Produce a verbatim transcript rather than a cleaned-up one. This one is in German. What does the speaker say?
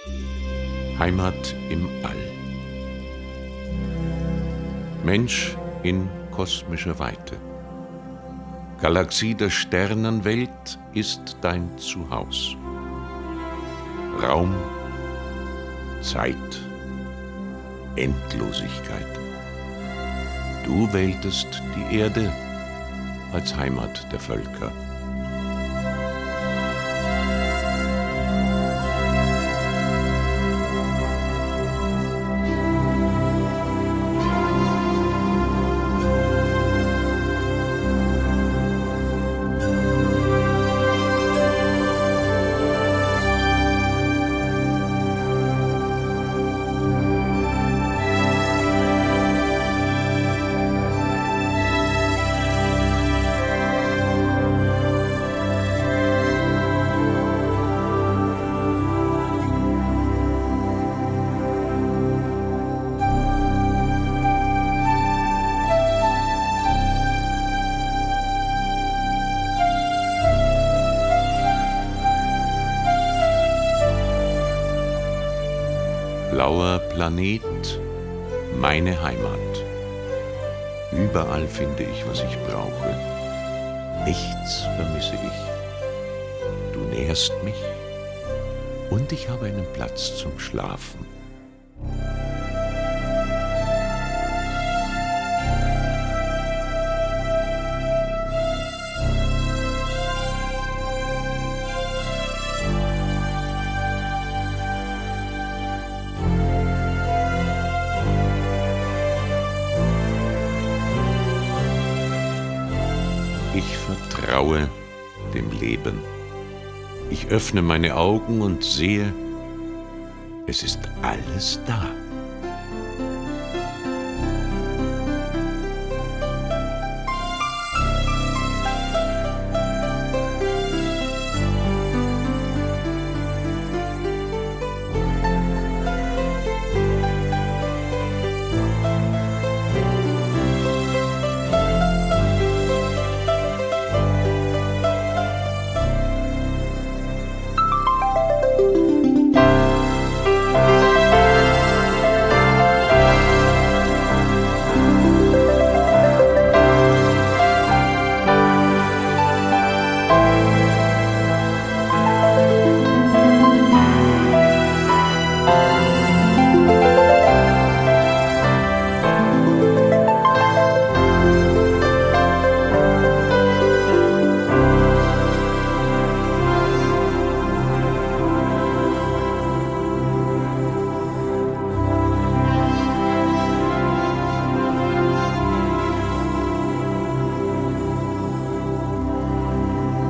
Heimat im All. Mensch in kosmischer Weite. Galaxie der Sternenwelt ist dein Zuhaus. Raum, Zeit, Endlosigkeit. Du wähltest die Erde als Heimat der Völker. Blauer Planet, meine Heimat. Überall finde ich, was ich brauche. Nichts vermisse ich. Du nährst mich und ich habe einen Platz zum Schlafen. Ich vertraue dem Leben. Ich öffne meine Augen und sehe, es ist alles da.